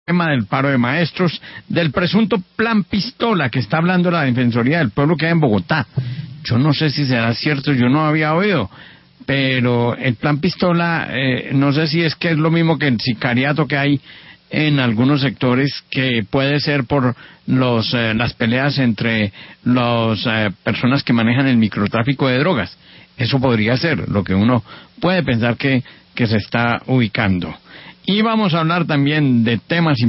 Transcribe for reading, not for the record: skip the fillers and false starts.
tema del paro de maestros, del presunto plan pistola que está hablando la Defensoría del Pueblo que hay en Bogotá. Yo no sé si será cierto, yo no había oído, pero el plan pistola, no sé si es que es lo mismo que el sicariato que hay en algunos sectores, que puede ser por las peleas entre las personas que manejan el microtráfico de drogas. Eso podría ser lo que uno puede pensar que se está ubicando. Y vamos a hablar también de temas